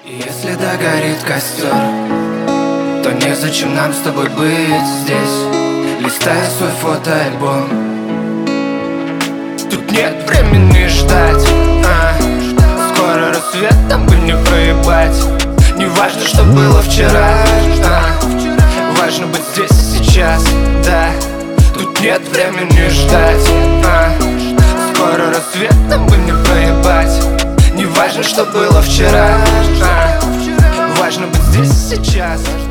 Если догорит костер, то незачем нам с тобой быть здесь. Листая свой фотоальбом, тут нет времени ждать, скоро рассвет, нам бы не проебать. Не важно, что было вчера, важно быть здесь и сейчас, да. Тут нет времени ждать, скоро рассвет, нам бы не проебать. Не важно, что было вчера, важно быть здесь и сейчас.